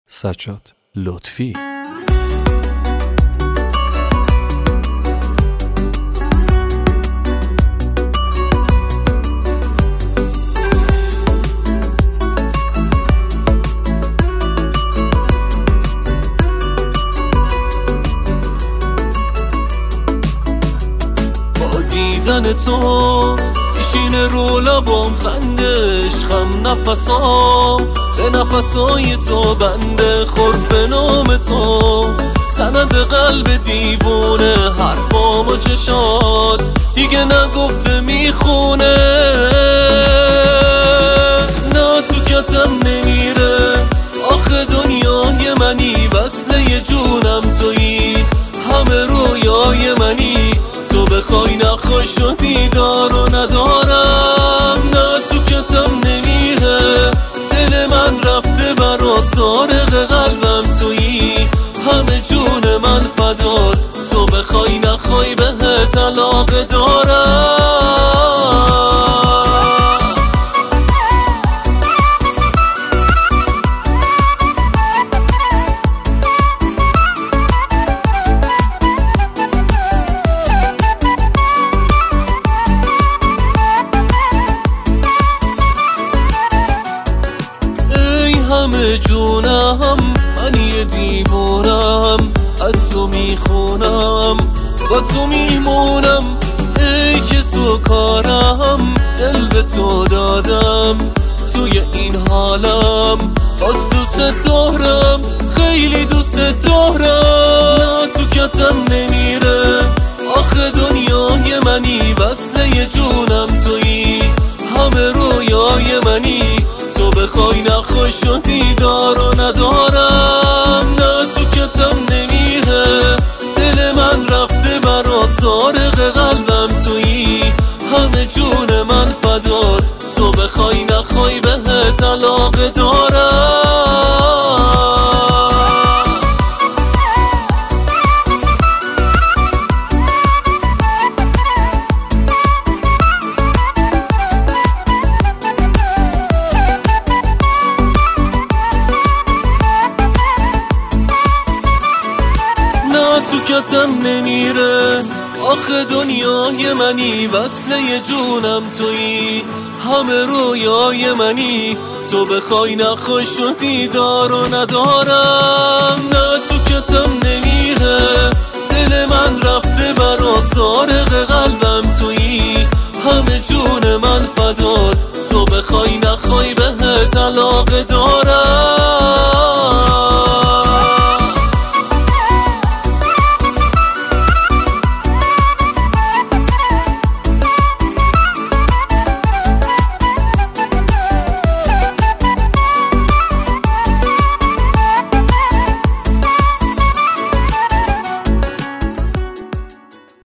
سجاد لطفی. با دیدن تو پیشین رو لبام خندش خم نفسام به نفسای تو بنده خورد به نام تو سند قلب دیوونه حرفام و چشات دیگه نگفته میخونه نه تو کتم نمیره آخه دنیای منی وصله جونم تویی همه رویای منی تو بخوای نخوای شو دیدار و ندارم نه تو کتم نمیره دل من رفته برات سارق قلبم تویی همه جون من فدات تو بخوای نخوای بهت علاقه دارم همه جونم من یه دیوونم از تو میخونم با تو میمونم ای که سوکارم دل به تو دادم توی این حالم باز دوست دارم خیلی دوست دارم نه تو کتم نمیره آخه دنیای منی وصله جونم تویی همه رویای منی تو بخوای نخوای شو دیدار و ندارم نه تو کتم نمیره دل من رفته برات سارق قلبم تویی همه جون من فدات تو بخوای نخوای بهت علاقه دارم تو کتم نمیره آخه دنیای منی وصله جونم تویی همه رویای منی تو بخوای نخوای شو دیدار و ندارم نه تو کتم نمیره دل من رفته برات سارق قلبم